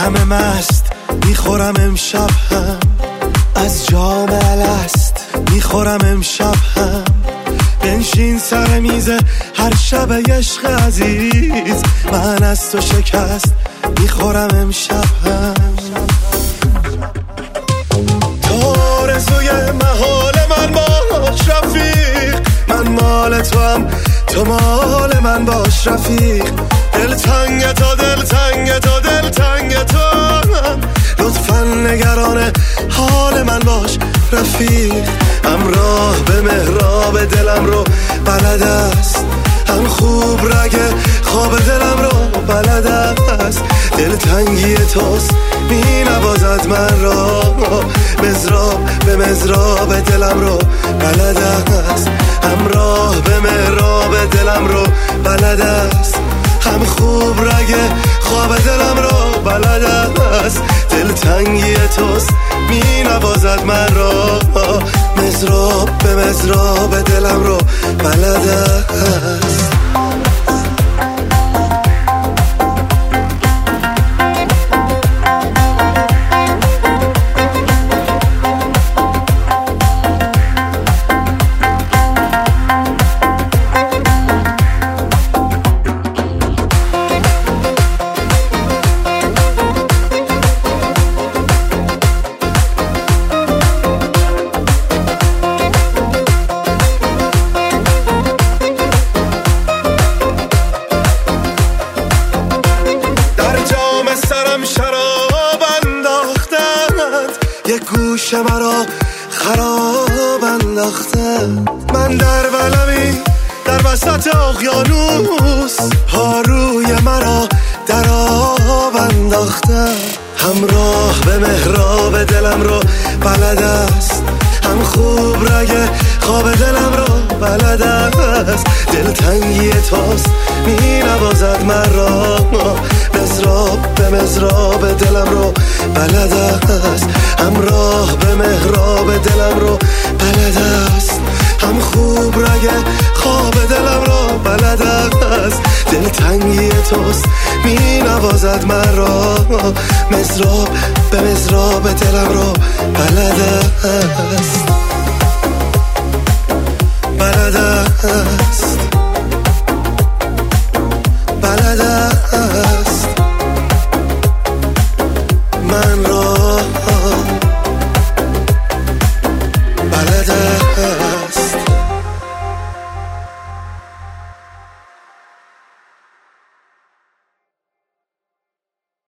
همه مست میخورم امشب هم از جام الست میخورم امشب هم بنشین سر میز هر شب عشق عزیز من از تو شکست میخورم امشب هم تو آرزوی محال من باش رفیق من مال تو هم تو مال من باش رفیق دلتنگ تو دلتنگ تو دلتنگ تو لطفا نگران حال من باش رفیق همراه به محراب دلم رو بلد است هم خوب رگ خواب دلم رو بلد است دلتنگی توست می نوازد من را مزراب به مزراب دلم رو بلد است همراه به محراب دلم رو بلد است هم خوب رگ خواب دلم رو بلد است دلتنگی توست می نوازد من را مزراب به مزراب دلم رو بلد است گوش مرا خراب انداخته من در ولمی در وسط اقیانوس پاروی مرا در آب انداخته همراه به محراب دلم رو بلد است هم خوب رگ خواب دلم رو بلد است دلتنگی توست می نوازد من را مزراب به مزراب دلم رو بلد است همراه به محراب دلم رو بلد است هم خوب رگ خواب دلم رو بلد است دلتنگی توست می نوازد من را مزراب به مزراب دلم رو بلد است بلد است بلد است